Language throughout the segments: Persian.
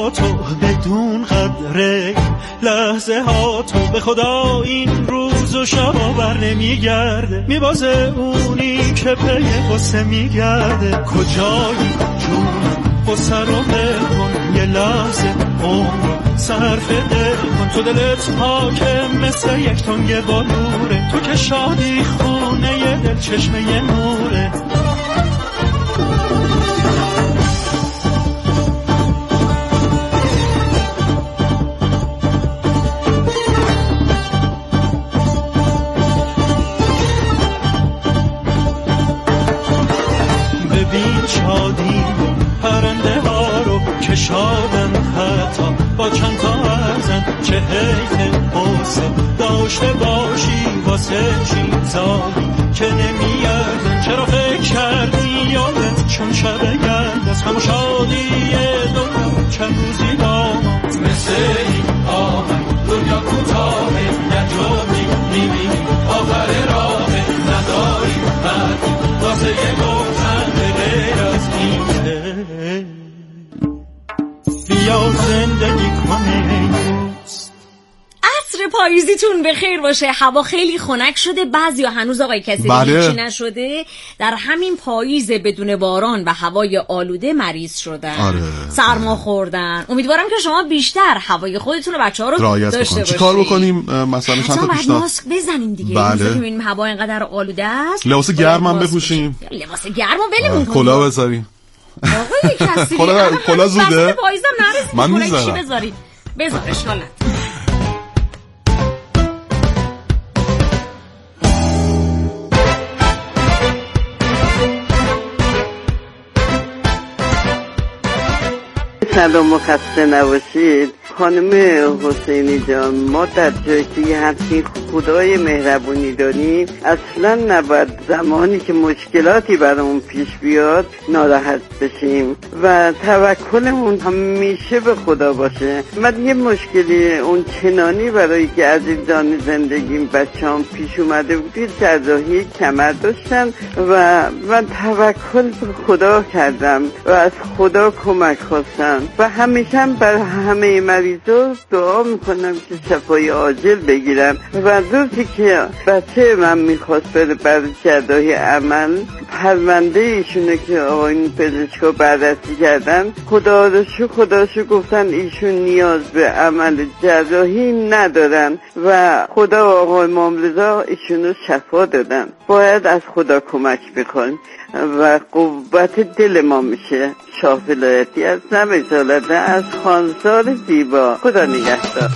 ها تو بدون قدر لحظه ها تو، به خدا این روز و شب بر نمیگرده، میبازه اونی که پی قصه میگرده. کجایی جون قصه رو بکن، یه لحظه عمر صرف دل کن. تو دلت پاکه مثل یک تنگ بالوره، تو که شادی خونه ی دل چشمه ی نوره. ببین شادی پرنده ها رو که شادن حتی با چند تا ارزن، چه حیف قصه داشته باشی واسه چیزایی که نمیارزن. چرا فکر کردی یادت چون شب گرد از همون شادی دنیا چند روزی داماد، مثل این آهنگ دنیا کوتاهه، نجاتی میبینی آخر راهه، نداری حتی واسه یه گفتن غیر از اینه. بیا زندگی کنه. عصر پاییزیتون بخیر باشه. هوا خیلی خنک شده، بعضیا هنوز آقای کسی هیچی نشده، در همین پاییز بدون باران و هوای آلوده مریض شدن. سرما خوردن. امیدوارم که شما بیشتر هوای خودتون و بچه‌ها رو داشته باشید. چیکار بکنیم؟ مثلا چند تا پیشنهاد ماسک بزنیم دیگه. ببینیم هوا اینقدر آلوده است. لباس گرم هم بپوشیم. لباس گرمو بلمون کنیم. کلاه بذاریم. آقای کسی کلاه زوده. پاییزم نرسید. من میذارم. بذارش حالت. سلام و خسته نباشید. خانم حسینی جان، ما در جایی که همچین خدای مهربونی داریم اصلا نباید زمانی که مشکلاتی برامون پیش بیاد ناراحت بشیم و توکلمون همیشه به خدا باشه. من یه مشکلی اون چنانی برای که عزیزان زندگیم بچه‌ام پیش اومده بود، جراحی کمر داشتن و من توکل به خدا کردم و از خدا کمک خواستم و همیشه برای همه مریضا دعا میکنم که شفای عاجل بگیرم. و روزی که بچه من میخواست بره برای جراحی عمل، پرونده ایشونه که آقایون پزشکا بررسی کردن، خدا رو گفتن ایشون نیاز به عمل جراحی ندارن و خدا و آقای امام‌رضا ایشونو شفا دادن. باید از خدا کمک بکنیم و قوت دل ما میشه. شاه ولایتی از نمیزالده از خانسار زیبا. خدا نگهدار.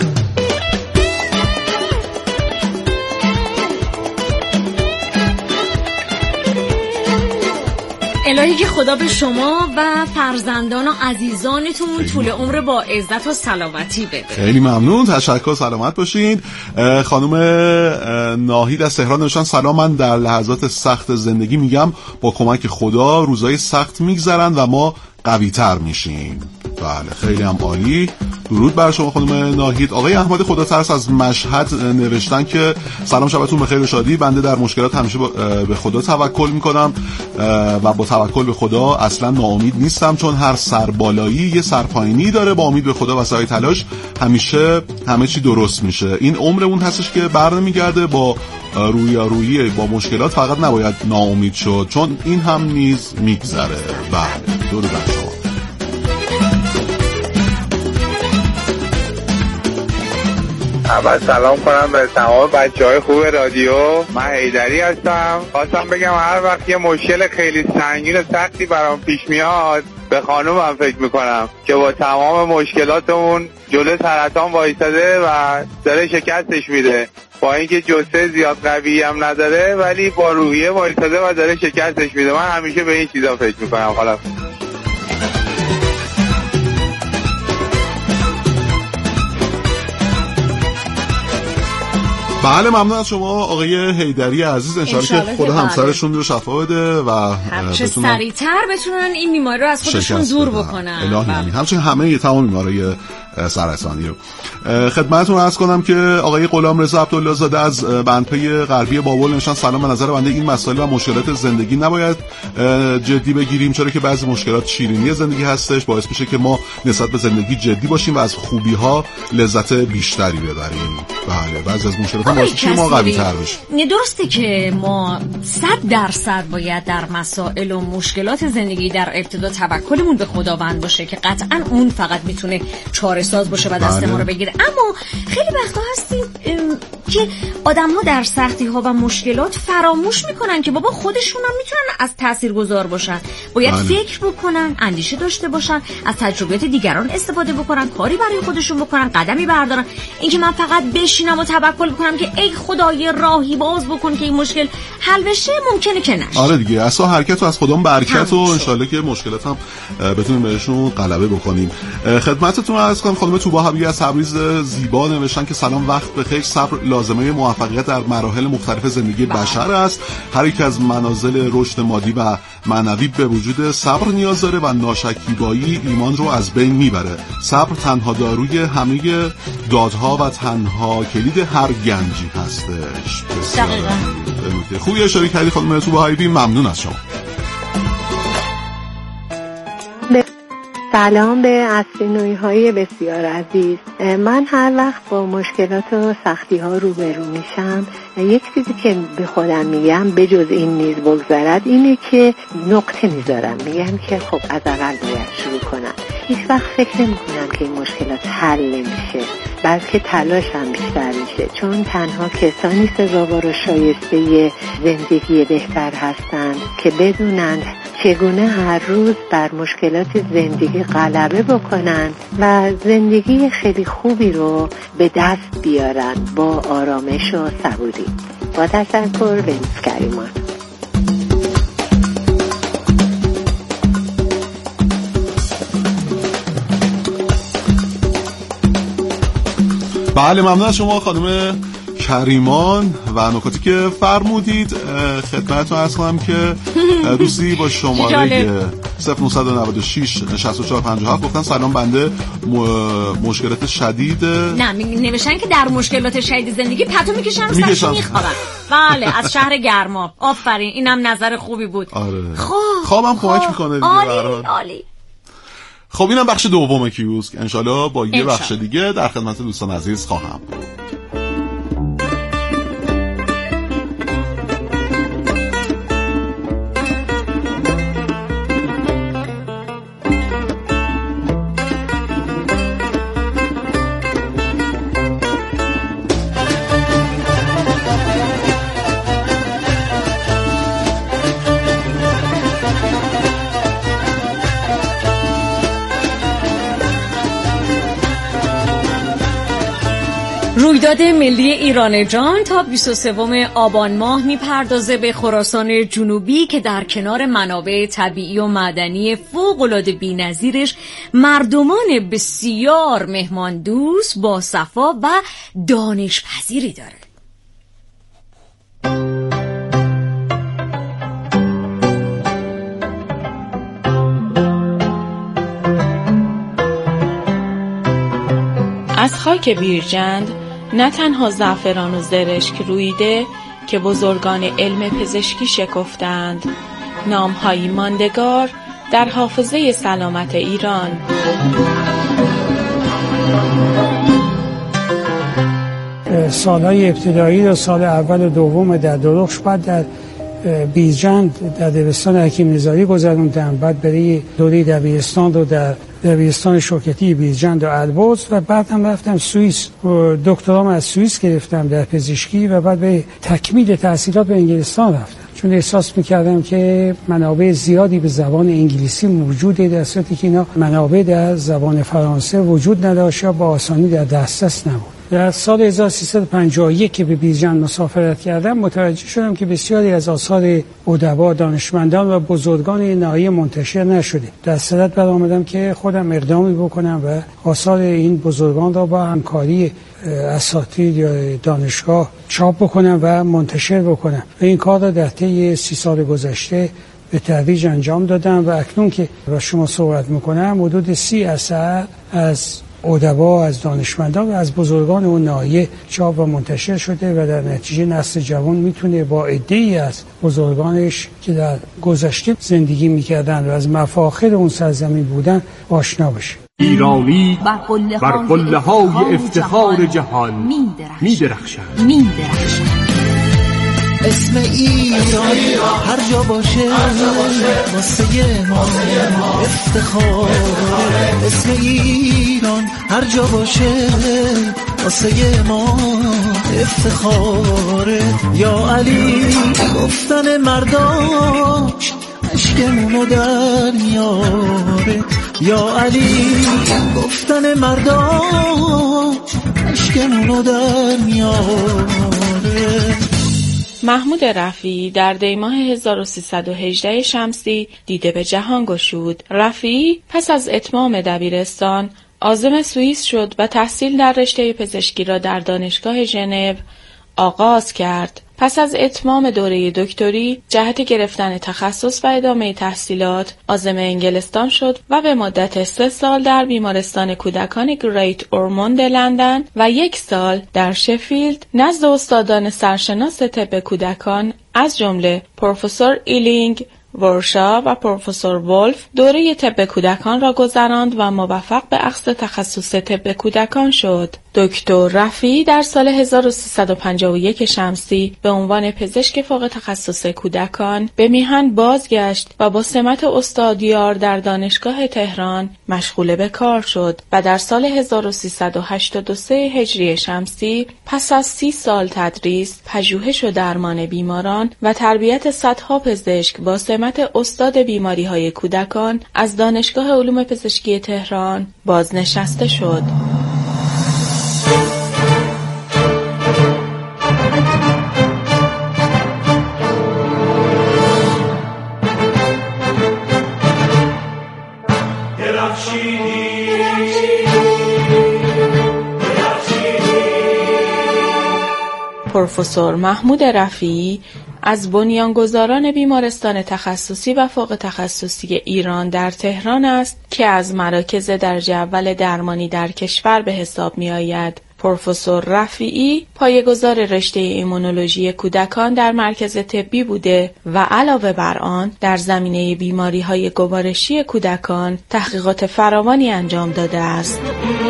الهی که خدا به شما و فرزندان و عزیزانتون طول عمر با عزت و سلامتی بده. خیلی ممنون، تشکر، سلامت باشین. خانم ناهید از تهران نوشتن سلام، من در لحظات سخت زندگی میگم با کمک خدا روزای سخت میگذرن و ما قوی تر میشیم. بله خیلی هم عالی. درود بر شما خانم ناهید. آقای احمد خدا ترس از مشهد نوشتن که سلام، شبتون بخیر و شادی. بنده در مشکلات همیشه به خدا توکل میکنم و با توکل به خدا اصلا ناامید نیستم، چون هر سربالایی یه سرپایینی داره. با امید به خدا و سعی تلاش همیشه همه چی درست میشه. این عمرمون هستش که برنمیگرده. با رویارویی با مشکلات فقط نباید ناامید شد، چون این هم نیز میگذره. بله درود بر شما. اول سلام کنم به تمام بچه‌های خوب رادیو. من حیدری هستم. خواستم بگم هر وقت یه مشکل خیلی سنگین و سختی برام پیش میاد به خانومم فکر میکنم که با تمام مشکلاتمون جلو سرطان وایساده و داره شکستش میده. با اینکه جثه زیاد قوی هم نداره ولی با روحیه وایساده و داره شکستش میده. من همیشه به این چیزا فکر میکنم. حالا بله ممنون از شما آقای حیدری عزیز. انشالله که خدا همسرشون رو شفا بده و چه سریعتر بتونن این بیماری رو از خودشون دور بکنن. الهی همچنین همه تمام بیماری سرطانی رو. خدمتتون عرض کنم که آقای غلامرضا عبدالله زاده از بندپی غربی بابل نوشتن سلام، به نظر بنده این مسائل و مشکلات زندگی نباید جدی بگیریم، چرا که بعضی مشکلات شیرینی زندگی هستش، باعث میشه که ما نسبت به زندگی جدی باشیم و از خوبی ها لذت بیشتری ببریم. بله، بعضی از مشکلات باعث میشه ما قوی تر بشیم. درسته که ما 100% باید در مسائل و مشکلات زندگی در ابتدا توکلمون به خداوند باشه که قطعا اون فقط میتونه چاره ساز باشه و دست ما رو بگیره. اما خیلی وقتا هستید که آدم‌ها در سختی‌ها و مشکلات فراموش میکنن که بابا خودشون هم میتونن از تاثیرگذار باشن. باید فکر بکنن، اندیشه داشته باشن، از تجربیات دیگران استفاده بکنن، کاری برای خودشون بکنن، قدمی بردارن. اینکه من فقط بشینم و توکل کنم که ای خدای راهی باز بکن که این مشکل حل بشه، ممکنه که نشه. آره دیگه، اصلا حرکت و از خودمون برکت و انشالله که مشکلات هم بتونیم بهشون غلبه بکنیم. خدمتتون عرض کنم خانم توبا حبیبی از تبریز زیبا نوشتن که سلام، وقت بخیر، صبر لازمه موفقیت در مراحل مختلف زندگی بشر است. هر یک از منازل رشد مادی و معنوی به وجود صبر نیاز داره و ناشکیبایی ایمان رو از بین میبره. صبر تنها داروی همه دادها و تنها کلید هر گنجی هستش. دقیقاً. خوبی اشاره کردی خانم توبا حبیبی، ممنون از شما. سلام به اسرینوی‌های بسیار عزیز. من هر وقت با مشکلات و سختی‌ها روبرو میشم، یک چیزی که به خودم میگم به جز این نیز بگذرد اینه که نقطه میذارم، میگم که خب از اول باید شروع کنم. هیچ وقت فکر نمی‌کنم که این مشکلات حل نمیشه، بلکه تلاشم بیشتر میشه، چون تنها کسانی سزاوار و شایسته زندگی بهتر هستند که بدونند چگونه هر روز بر مشکلات زندگی غلبه بکنن و زندگی خیلی خوبی رو به دست بیارن با آرامش و صبوری. با تشکر، بنز کریمان. بله، ممنون از شما خانم کریمان و نکاتی که فرمودید. خدمتتون عرض کنم که دوستی با شماره 0996 6457 گفتن سلام، بنده مشکلات شدید نوشتن که در مشکلات شدید زندگی پتو میکشن و سرش میخوابن. بله، از شهر گرما. آفرین، اینم نظر خوبی بود. آره. خوابم کمک میکنه دیگه. عالی. خب اینم بخش دوم کیوسک، انشالله با یه بخش دیگه در خدمت دوستان عزیز خواهم بود. رویداد ملی ایران جان تا 23 آبان ماه میپردازه به خراسان جنوبی که در کنار منابع طبیعی و معدنی فوق‌العاده بی‌نظیرش مردمان بسیار مهمان دوست، با صفا و دانشپذیری داره. از خاک بیرجند نه تنها زعفران و زرشک رویده که بزرگان علم پزشکی شکفتند، نام‌هایی ماندگار در حافظه سلامت ایران. سالهای ابتدایی و سال اول و دوم در درخش، بعد در بیرجند در دبستان حکیم نظاری گذروندم، بعد برای دوره دبیرستان رو در دبیرستان شوکتی بیرجند و البرز و بعد هم رفتم سوئیس و دکترام از سوئیس گرفتم در پزشکی و بعد به تکمیل تحصیلات به انگلستان رفتم، چون احساس میکردم که منابع زیادی به زبان انگلیسی موجوده، در صورتی که اینا منابع در زبان فرانسه وجود نداشت یا با آسانی در دسترس نبود. در سال 1351 که به بیرجند مسافرت کردم، متوجه شدم که بسیاری از آثار ادبا، دانشمندان و بزرگان این ناحیه منتشر نشده. در صدد برآمدم که خودم اقدامی بکنم و آثار این بزرگان را با همکاری اساتید یا دانشگاه چاپ بکنم و منتشر بکنم و این کار را در طی 30 سال گذشته به تدریج انجام دادم و اکنون که با شما صحبت میکنم حدود 30 اثر از ادبا، از دانشمندان و از بزرگان اون ناحیه چاپ و منتشر شده و در نتیجه نسل جوان میتونه با عده‌ای از بزرگانش که در گذشته زندگی میکردن و از مفاخر اون سرزمین بودن آشنا بشه. ایرانی بر قله‌های افتخار جهان می‌درخشد. اسم ایران هر جا باشه واسه ما افتخار. اسم ایران هر جا باشه واسه ما افتخاره. یا علی گفتن مرداش عشقمونو در میاره. یا علی گفتن مرداش عشقمونو در میاره. محمود رفیعی در دیماه 1318 شمسی دیده به جهان گشود. رفیعی پس از اتمام دبیرستان عازم سوئیس شد و تحصیل در رشته پزشکی را در دانشگاه ژنو آغاز کرد. پس از اتمام دوره دکتری جهت گرفتن تخصص و ادامه تحصیلات عازم انگلستان شد و به مدت 3 سال در بیمارستان کودکان گریت اورموند لندن و 1 سال در شفیلد نزد استادان سرشناس طب کودکان از جمله پروفسور ایلینگ ورشا و پروفسور ولف دوره طب کودکان را گذراند و موفق به اخذ تخصص طب کودکان شد. دکتر رفیعی در سال 1351 شمسی به عنوان پزشک فوق تخصص کودکان به میهن بازگشت و با سمت استادیار در دانشگاه تهران مشغول به کار شد و در سال 1383 هجری شمسی پس از 30 سال تدریس، پژوهش و درمان بیماران و تربیت صدها پزشک با سمت استاد بیماری‌های کودکان از دانشگاه علوم پزشکی تهران بازنشسته شد. پروفسور محمود رفیعی از بنیانگذاران بیمارستان تخصصی و فوق تخصصی ایران در تهران است که از مراکز درجه اول درمانی در کشور به حساب می آید. پروفسور رفیعی پایه‌گذار رشته ایمونولوژی کودکان در مرکز طبی بوده و علاوه بر آن در زمینه بیماری‌های گوارشی کودکان تحقیقات فراوانی انجام داده است.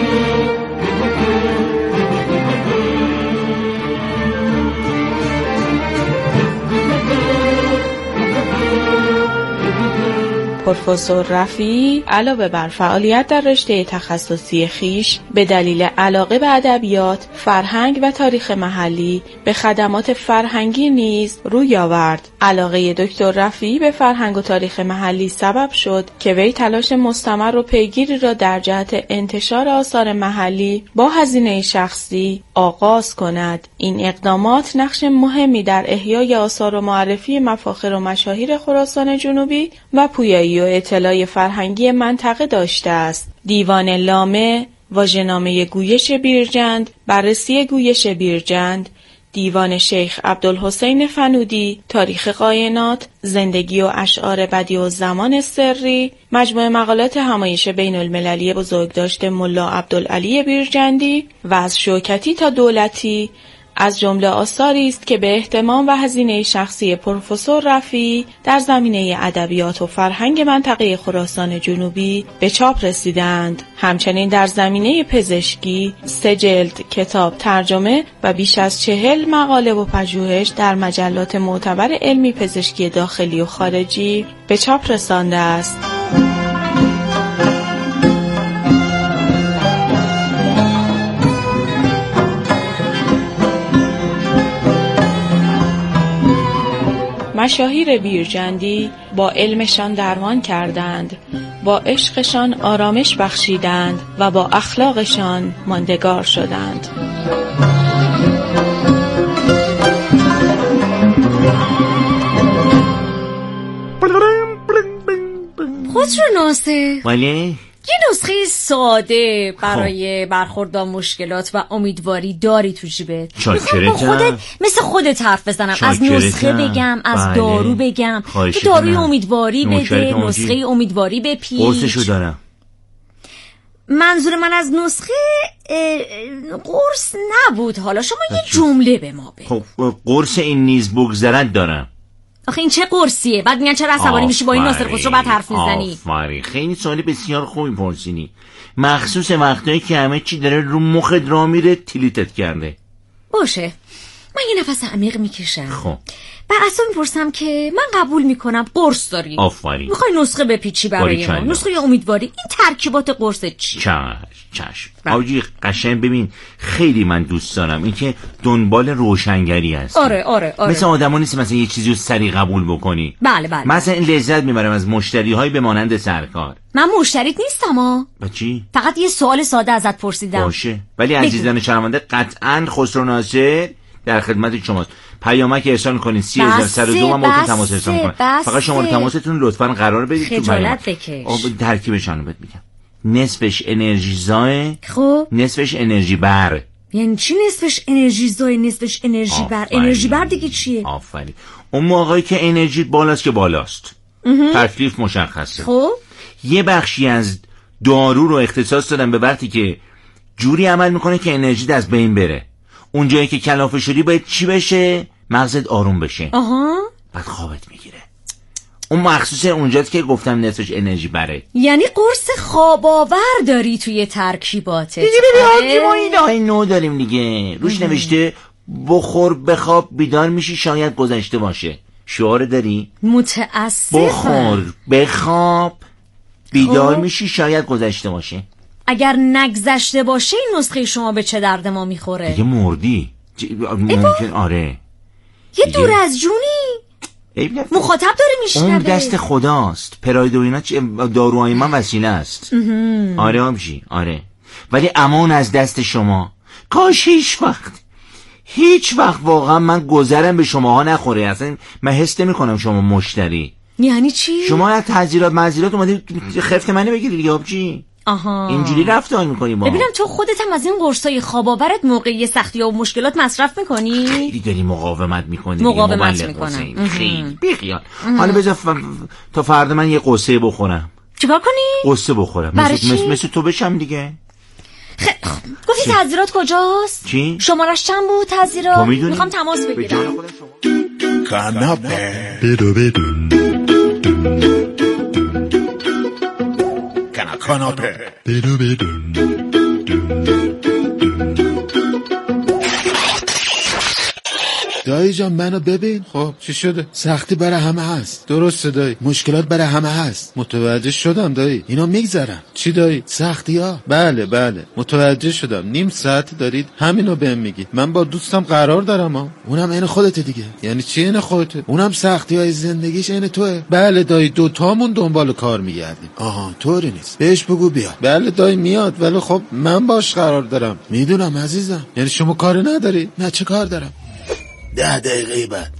پروفسور رفیعی علاوه بر فعالیت در رشته تخصصی خویش به دلیل علاقه به ادبیات، فرهنگ و تاریخ محلی به خدمات فرهنگی نیز روی آورد. علاقه دکتر رفیعی به فرهنگ و تاریخ محلی سبب شد که وی تلاش مستمر و پیگیری را در جهت انتشار آثار محلی با هزینه شخصی آغاز کند. این اقدامات نقش مهمی در احیای آثار و معرفی مفاخر و مشاهیر خراسان جنوبی و پویایی و اطلاع فرهنگی منطقه داشته است. دیوان لامه، واژه‌نامه گویش بیرجند، بررسی گویش بیرجند، دیوان شیخ عبدالحسین فنودی، تاریخ قاینات، زندگی و اشعار بدیع‌الزمان سری، مجموعه مقالات همایش بین المللی بزرگداشت ملا عبدالعلی بیرجندی و از شوکتی تا دولتی از جمله آثاری است که به اهتمام و هزینه شخصی پروفسور رفیعی در زمینه ادبیات و فرهنگ منطقه خراسان جنوبی به چاپ رسیدند. همچنین در زمینه پزشکی 3 جلد کتاب ترجمه و بیش از 40 مقاله و پژوهش در مجلات معتبر علمی پزشکی داخلی و خارجی به چاپ رسانده است. مشاهیر بیرجندی با علمشان درمان کردند، با عشقشان آرامش بخشیدند و با اخلاقشان ماندگار شدند. خودشناسه ولی یه نسخه ساده برای برخورد مشکلات و امیدواری داری تو جیبت؟ میخوام خودت مثل خودت حرف بزنم، از نسخه بگم، از دارو بگم، که داروی امیدواری بده، نسخه امیدواری بپیچ. قرصشو دارم. منظور من از نسخه قرص نبود. حالا شما یه جمله به ما بگو. خب قرص این نیز بگذرد دارم. آخه این چه قرصیه؟ بعد میگن چرا عصبانی میشی با این ناصر خسرو بعد حرف میزنی؟ آفرین، خیلی سوال بسیار خوبی پرسیدی، مخصوص وقتایی که همه چی داره رو مخت را میره تلیتت کرده. باشه، من یه نفس عمیق میکشم. خب بعد اصلا میپرسم که من قبول میکنم قرص داری. آفرین. میخوای نسخه بپیچی برای ما؟ نسخه امیدواری. این ترکیبات قرص چی؟ چشم. آجی قشنگ ببین، خیلی من دوست دارم این که دنبال روشنگری هست. آره. مثل آدما نیست مثلا یه چیزی رو سریع قبول بکنی. بله. مثلا این لذت میبرم از مشتری‌های به مانند سرکار. من مشتریت نیستم ها. چی؟ فقط یه سوال ساده ازت پرسیدم. باشه، ولی عزیزان شنونده قطعاً خسرو ناصر در خدمت شماست. پیامک ارسال کنین 30102 من باهاتون تماس ارسال می‌کنم. فقط شماره تماستون لطفاً قرار بدید تو خجالت بکش. ترکیبش رو بهت میگم. نصفش انرژی زای، خب نصفش انرژی بر. یعنی چی نصفش انرژی زای نصفش انرژی بر؟ انرژی بر دیگه چیه؟ آفرین. اون موقعی که انرژی بالاست که بالاست. تکلیف مشخصه. خب یه بخشی از دارو رو اختصاص دادن به وقتی که جوری عمل میکنه که انرژی از بین بره. اون جایی که کلافه شدی باید چی بشه؟ مغزت آروم بشه. بعد خوابت میگیره. اون مخصوص اونجاست که گفتم نصفش انرژی بره. یعنی قرص خواب آور داری توی ترکیباتت دیگه. ببین ما این نو داریم دیگه، روش نوشته بخور بخواب بیدار میشی شاید گذشته باشه. شعار داری؟ متاسفم. بخور بخواب بیدار میشی شاید گذشته باشه. اگر نگذشته باشه این نسخه شما به چه درد ما میخوره؟ دیگه مردی. ممکن آره یه دور از جونی مخاطب داره میشنوه. اون دست خداست. پراید و اینا داروهای من وسیله است. آره آبجی آره، ولی امان از دست شما. کاش هیچ وقت واقعا من گذرم به شماها نخوره. اصلا من حس نمی‌کنم شما مشتری. یعنی چی؟ شما از تعزیرات اومدی خفت منو بگیری دیگه آبجی. اینجوری رفتار میکنی با. ببینم تو خودت هم از این قرصای خواب آورت موقعی سختی‌ها و مشکلات مصرف میکنی؟ خیلی داری مقاومت میکنی. مقاومت میکنم. خیلی بیخیال. حالا بذار تا فردا من یه قصه بخورم. چیکار کنی؟ قصه بخورم. مثل تو بشم دیگه. گفتی تعزیرات کجاست؟ چی؟ شمارش چند بود تعزیرات؟ تو میدونی؟ میخوام تماس بگیرم. کاناپه بدون کاناپه بدون دایی جان منو ببین. خب چی شده؟ سختی برای همه هست. درسته دایی، مشکلات برای همه هست. متوجه شدم دایی، اینا میگذرن. چی دایی؟ سختی ها؟ بله متوجه شدم. نیم ساعت دارید همینو بهم میگید. من با دوستم قرار دارم ها. اونم عین خودته دیگه. یعنی چی عین خودته؟ اونم سختی های زندگیش عین توئه. بله دایی، دوتامون دنبال کار میگردیم. آها طوری نیست، بهش بگو بیا. بله دایی میاد، ولی خب من باش قرار دارم. میدونم عزیزم. یعنی شما کار نداری؟ نه چه کار دارم؟ 10 دقیقه بعد.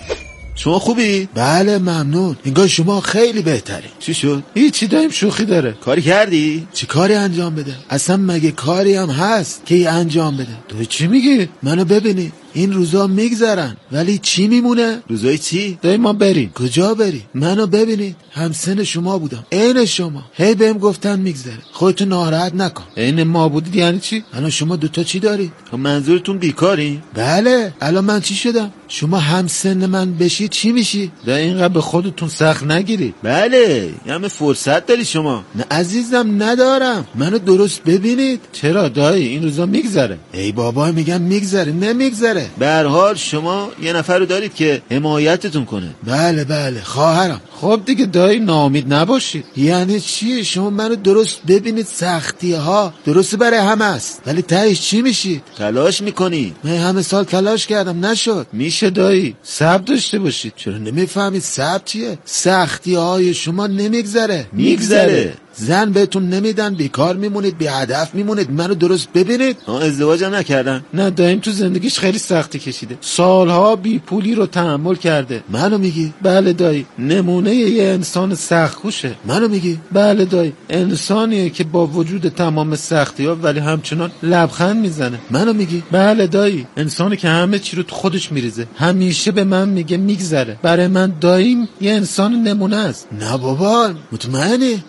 شما خوبی؟ بله ممنون. انگار شما خیلی بهتری. چی شد؟ هیچی داریم، شوخی داره. کاری کردی؟ چی کاری انجام بده؟ اصلا مگه کاری هم هست که انجام بده؟ تو چی میگی؟ منو ببینی این روزا میگذرن ولی چی میمونه؟ روزای چی؟ دایی ما بریم. کجا بریم؟ منو ببینید همسن شما بودم، عین شما. هی بهم گفتن میگذره. خودتو ناراحت نکن. عین ما بودید یعنی چی؟ الان شما دوتا چی دارید؟ منظورتون بیکاری؟ بله. الان من چی شدم؟ شما همسن من بشی چی میشی؟ دایی اینقدر به خودتون سخت نگیرید. بله همه فرصت داری شما. نه عزیزم ندارم. منو درست ببینید. چرا دایی این روزا میگذره؟ ای بابا میگم میگذره نمیگذره. به هر حال شما یه نفر رو دارید که حمایتتون کنه. بله خواهرم. خب دیگه دایی ناامید نباشید. یعنی چی؟ شما منو درست ببینید. سختی ها درست برای همه است ولی تهش چی میشید؟ تلاش میکنید. من همه سال تلاش کردم نشد. میشه دایی صبر داشته باشید. چرا نمیفهمید صبر چیه؟ سختی های شما نمیگذره. میگذره. زن بهتون نمیدن، بیکار میمونید، بی هدف میمونید. منو درست ببینید. ازدواجم نکردن؟ نه دایم تو زندگیش خیلی سختی کشیده، سالها بی پولی رو تحمل کرده. منو میگی؟ بله دایی نمونه یه انسان سخت‌کوشه. منو میگی؟ بله دایی انسانیه که با وجود تمام سختی‌ها ولی همچنان لبخند میزنه. منو میگی؟ بله دایی انسانی که همه چی رو تو خودش میریزه، همیشه به من میگه میگذره. برای من داییم یه انسان نمونه است. نه بابا مطمئنی؟ فقط من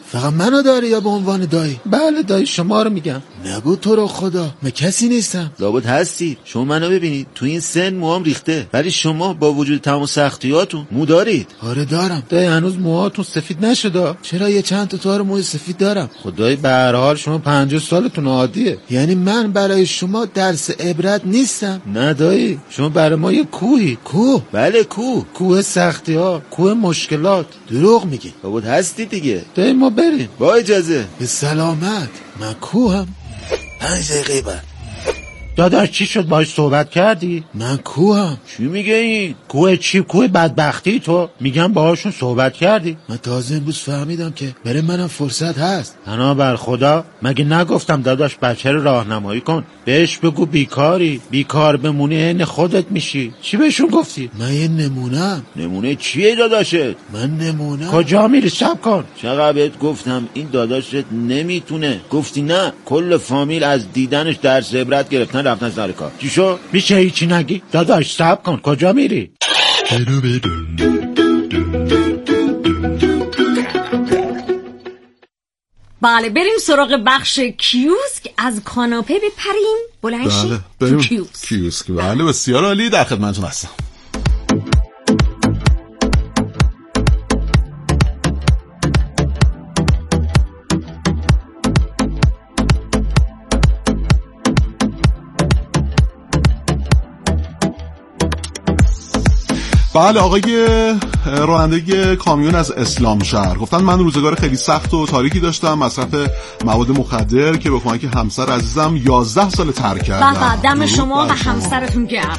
منو داری یا به عنوان دایی؟ بله دایی شما رو میگم. نگو تو رو خدا، من کسی نیستم. لابد هستید. شما منو ببینید تو این سن موام ریخته، ولی شما با وجود تمام سختیاتون مو دارید. آره دارم دایی، هنوز موهاتون سفید نشده. چرا یه چند تا تار موی سفید دارم. خدای به هر حال شما 50 سالتون عادیه. یعنی من برای شما درس عبرت نیستم؟ نه دایی، شما برای ما یه کوهی. کوه؟ بله کوه سختی ها، کوه مشکلات. دروغ میگی. لابد هستی دیگه. دایی ما بریم. با اجازه. به سلامت. من کوهم. 5 دقیقه بعد. داداش چی شد، باهاش صحبت کردی؟ من کوهم. چی میگه این؟ کوه چی؟ کوه بدبختی تو؟ میگم باهاشون صحبت کردی؟ من تازه امروز فهمیدم که برای منم فرصت هست. انا بر خدا، مگه نگفتم داداش بچه رو راهنمایی کن؟ بهش بگو بیکار بمونی این خودت میشی. چی بهشون گفتی؟ من یه نمونم. نمونه چیه داداشت؟ من نمونم. کجا میری؟ شب کن. چقدر بهت گفتم این داداشت نمیتونه. گفتی نه. کل فامیل از دیدنش درس عبرت گرفتن رفتن سر کار. چی شو؟ میشه هیچی نگی؟ داداش صبر کن. کجا میری؟ بله بریم سراغ بخش کیوسک. از کاناپه بپریم بلند شیم. بریم کیوسک. بله بسیار عالی، در خدمتتون هستم. بله آقای راننده کامیون از اسلام شهر گفتن من روزگار خیلی سخت و تاریکی داشتم، مصرف مواد مخدر که به کمک همسر عزیزم 11 سال ترک کردم. بابا دم شما و همسرتون گرم.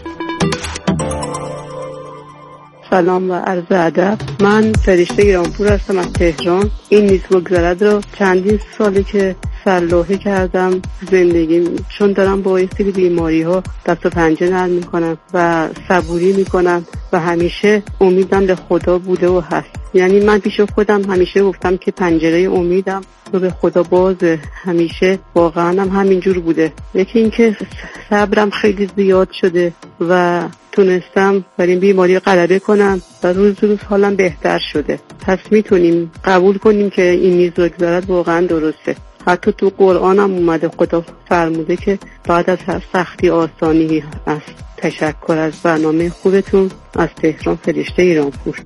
سلام و عرض ادب. من فرشته ایرانپور هستم از تهران. این نیز بگذرد رو چندین سالی که سرلوحه کردم زندگی، چون دارم با یه سری بیماری ها دست و پنجه نرم میکنم و صبوری میکنم و همیشه امیدم به خدا بوده و هست. یعنی من پیش خودم همیشه گفتم که پنجره امیدم رو به خدا بازه. همیشه واقعا هم همینجور بوده. یکی این که صبرم خیلی زیاد شده و تونستم بر این بیماری غلبه کنم و روز حالم بهتر شده. پس میتونیم قبول کنیم که این نیز بگذرد واقعا درسته. حتی تو قرآن هم اومده خدا فرموده که بعد از هر سختی آسانی است. تشکر از برنامه خوبتون. از تهران فرشته ایرانپور.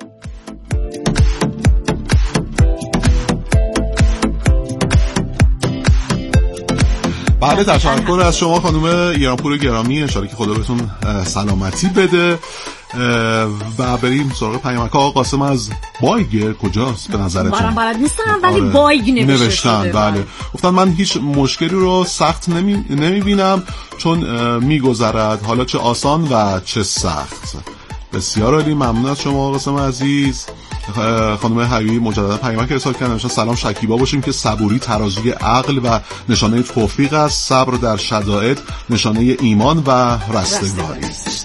بله تشکر از شما خانم ایرانپور گرامی، انشالله که خدا بهتون سلامتی بده. و بریم سراغ پیامک. آقا قاسم از بایگ کجاست به نظرتون؟ برام بلد نیستم ولی بایگ نوشتن. بله گفتن من هیچ مشکلی رو سخت نمیبینم چون میگذرد، حالا چه آسان و چه سخت. بسیار عالی، ممنون از شما قاسم عزیز. خانم حبیبی مجددا پیامک ارسال کردن. سلام، شکیبا باشیم که صبوری ترازوی عقل و نشانه توفیق است. صبر در شدائد نشانه ایمان و رستگاری است.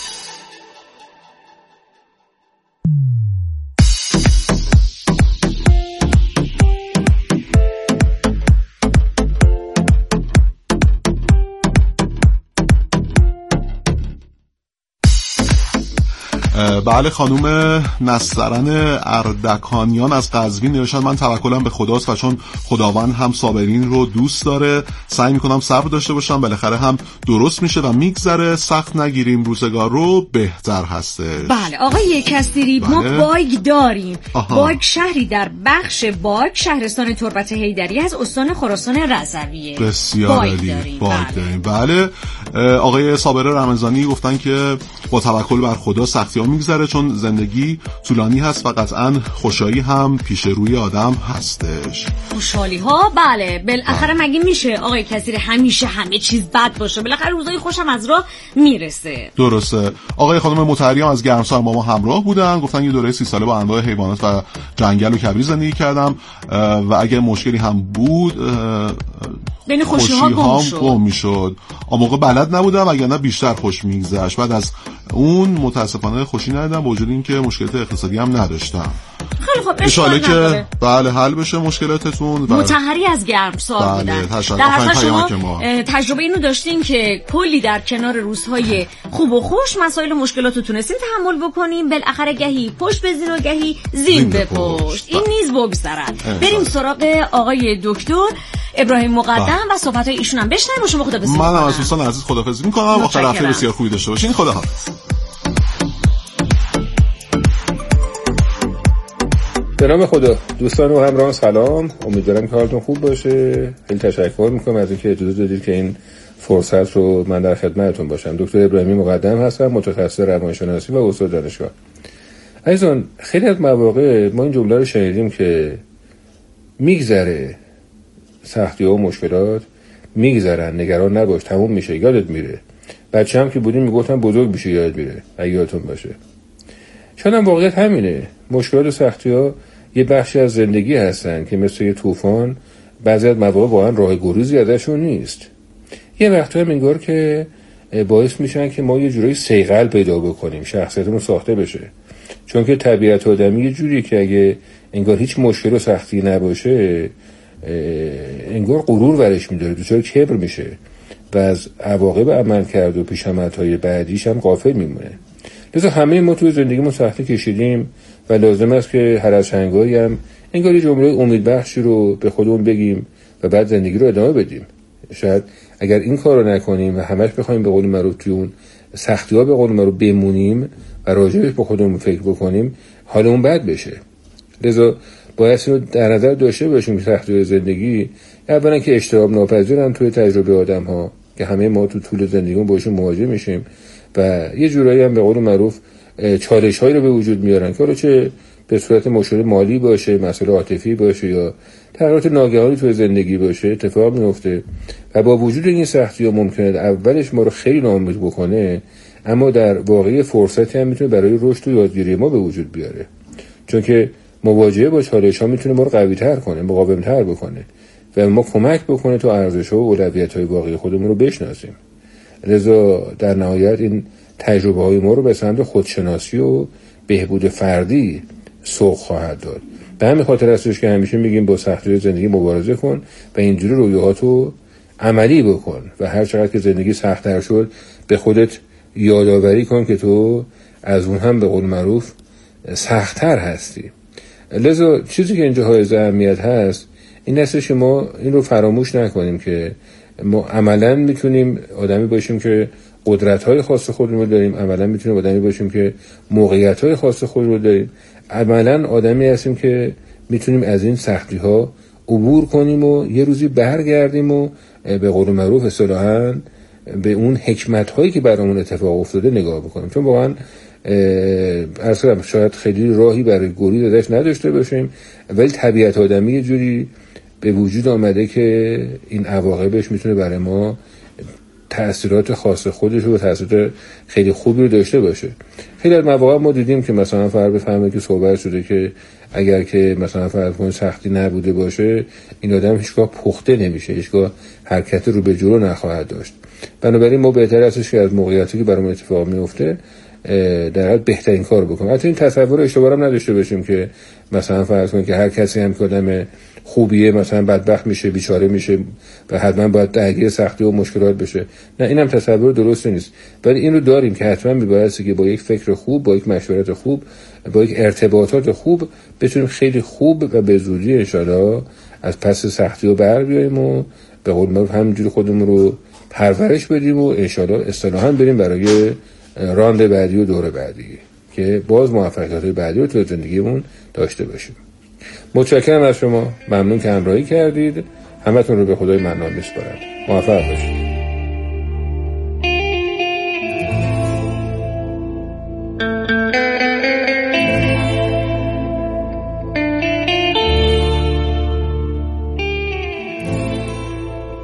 بله خانوم نسترن اردکانیان از قزوین نوشتن من توکلم به خداست و چون خداوند هم صابرین رو دوست داره سعی میکنم صبر داشته باشم، بالاخره هم درست میشه و میگذره. سخت نگیریم، روزگار رو بهتر هستش. بله آقای کستیری ما بایگ داریم. بایگ شهری در بخش بایگ شهرستان تربت حیدری از استان خراسان رضویه. بسیار عالی. بایگ داریم. بله آقای صابر رمضانی گفتن که با توکل بر خدا سختی ها میگذره چون زندگی طولانی هست و قطعا خوشایی هم پیش روی آدم هستش. خوشحالی ها بله بالاخره مگه میشه آقای کثیر همیشه همه چیز بد باشه؟ بالاخره روزای خوشم از راه میرسه. درسته. آقای خانم مطهری هم از گرمسار با ما همراه بودن، گفتن یه دوره 30 ساله با انواع حیوانات و جنگل و کویر زندگی کردم و اگه مشکلی هم بود بین خوشی‌ها گم میشد. اون موقع بلد نبودم وگرنه بیشتر خوش میگذشت. بعد از اون متاسفانه خوشی ندیدم با وجود اینکه مشکلات اقتصادی هم نداشتم. خب اشاره که بله حل بشه مشکلاتتون. متحری از گرمسار بودن. در هر شما تجربه اینو داشتین که کلی در کنار روزهای خوب و خوش مسائل و مشکلات رو تونستین تحمل بکنیم، بالاخره گهی پشت بزین و گهی زین به پشت، این نیز بگذرد. بریم سراغ آقای دکتر ابراهیم مقدم و صحبت‌های ایشون هم بشنویم و شما خداحافظی کنید. منم از دوستان عزیز خداحافظی می‌کنم. آخر هفته بسیار خوبی داشته باشین. خداحافظ. به نام خدا. دوستان و همراهان سلام، امیدوارم که حالتون خوب باشه. خیلی تشکر میکنم از اینکه اجازه دادید که این فرصت رو من در خدمتتون باشم. دکتر ابراهیمی مقدم هستم، متخصص روانشناسی و استاد دانشگاه. عزیزان، خیلی از مواقع ما این جمله رو شنیدیم که میگذره، سختی‌ها و مشکلات میگذرن، نگران نباش، تموم میشه، یادت میره. بچه هم که بودیم میگفتن بزرگ میشه یاد میره، اگه یادتون باشه. شاید هم واقعیت همینه. مشکلات و سختی‌ها یه بخشی از زندگی هستن که مثل یه طوفان بعضی از مواقع واقعا راه گریزی ازشون نیست. یه وقتا هم انگار که باعث میشن که ما یه جورایی صیقل پیدا بکنیم، شخصیتمون ساخته بشه. چون که طبیعت آدمی یه جوری که اگه انگار هیچ مشکل و سختی نباشه انگار غرور ورش میداره، دچار کبر میشه و از عواقب عمل کرد و پیشامدهای بعدیش هم غافل میمونه. لذا همه ما توی زندگیمون سختی کشیدیم و لازم است که هر از هنگایی هم انگار یه جمله امیدبخشی رو به خودمون بگیم و بعد زندگی رو ادامه بدیم. شاید اگر این کار رو نکنیم و همش بخوایم به قول معروف توی اون سختی‌ها به قول معروف بمونیم و راجعش به خودمون فکر بکنیم، حالمون بد بشه. لذا باید اینو در نظر داشته باشیم که سختی‌های زندگی اولا که اجتناب ناپذیرن توی تجربه آدم‌ها که همه ما تو طول زندگیمون باشون مواجه میشیم و یه جورایی هم به قول معروف چالش‌هایی رو به وجود میارن که حالا چه به صورت مشکل مالی باشه، مسئله عاطفی باشه یا تغییرات ناگهانی توی زندگی باشه اتفاق میفته و با وجود این سختی‌ها ممکنه اولش ما رو خیلی ناامید بکنه، اما در واقع فرصتی هم میتونه برای رشد و یادگیری ما به وجود بیاره. چون که مواجهه با چالش‌ها میتونه ما رو قوی‌تر کنه، مقاوم‌تر بکنه و ما کمک بکنه تا ارزش‌ها و اولویت‌های واقعی خودمون رو بشناسیم. لذا در نهایت این تجربه‌های ما رو به سمت خودشناسی و بهبود فردی سوق خواهد داد. به همین خاطر هستش که همیشه میگیم با سختی‌های زندگی مبارزه کن و اینجوری رویاهاتو عملی بکن و هر چقدر که زندگی سخت‌تر شد به خودت یادآوری کن که تو از اون هم به قول معروف سخت‌تر هستی. لذا چیزی که اینجا های اهمیت هست این هستش که ما این رو فراموش نکنیم که ما عملاً میتونیم آدمی باشیم که قدرت‌های خاص خودمون رو داریم، عملاً میتونیم آدمی باشیم که موقعیت‌های خاص خودمون رو داریم، عملاً آدمی هستیم که میتونیم از این سختی‌ها عبور کنیم و یه روزی برگردیم و به قول معروف اصطلاحاً به اون حکمت‌هایی که برامون اتفاق افتاده نگاه بکنیم. چون واقعاً اصلا شاید خیلی راهی برای گریز ازش نداشته باشیم، ولی طبیعت آدمی یه جوری به وجود آمده که این عواقبش میتونه برای ما تأثیرات خاص خودش و تأثیرات خیلی خوبی رو داشته باشه. خیلی از مواقع ما دیدیم که مثلا فرض بفهمه که صحبت شده که اگر که مثلا فرض کنید سختی نبوده باشه این آدم هیچگاه پخته نمیشه، هیچگاه حرکت رو به جلو نخواهد داشت. بنابراین ما بهتر هستش که از موقعیتی که برامون اتفاق میفته در حال بهترین کار بکنیم. حتی این تصور اشتباه هم نداشته باشیم که مثلا فرض کنید که هر کسی هم که آدم خوبیه مثلا بدبخت میشه، بیچاره میشه و حتما باید درگیر سختی و مشکلات بشه. نه، اینم تصور درست نیست. ولی این رو داریم که حتما میبایستی که با یک فکر خوب، با یک مشورت خوب، با یک ارتباطات خوب بتونیم خیلی خوب و به زودی ان شاءالله از پس سختی رو بر بیاییم و به قول معروف همینجوری خودمون رو پرورش بدیم و ان شاءالله اصطلاحاً بریم برای راند بعدی و دور بعدی که باز موفقیت بعدی رو تو زندگیمون داشته باشیم. متشکرم از شما، ممنون که همراهی کردید. همتون رو به خدای منان میسپارم. موفق باشید.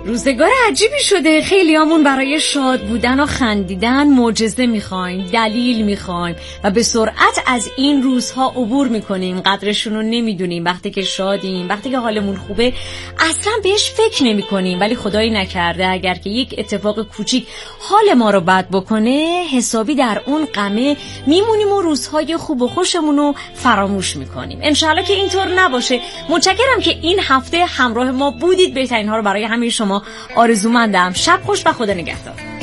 روزگار عجیبی شده. خیلیامون برای شاد بودن و خندیدن معجزه میخوایم، دلیل میخوایم و به سرعت از این روزها عبور میکنیم. قدرشون رو نمیدونیم. وقتی که شادیم، وقتی که حالمون خوبه، اصلا بهش فکر نمیکنیم. ولی خدایی نکرده اگر که یک اتفاق کوچیک حال ما رو بد بکنه، حسابی در اون غمه میمونیم و روزهای خوب و خوشمون رو فراموش میکنیم. انشالله که اینطور نباشه. متشکرم که این هفته همراه ما بودید. بهترین ها رو برای همه شما آرزومندم. شب خوش و خدا نگهدار.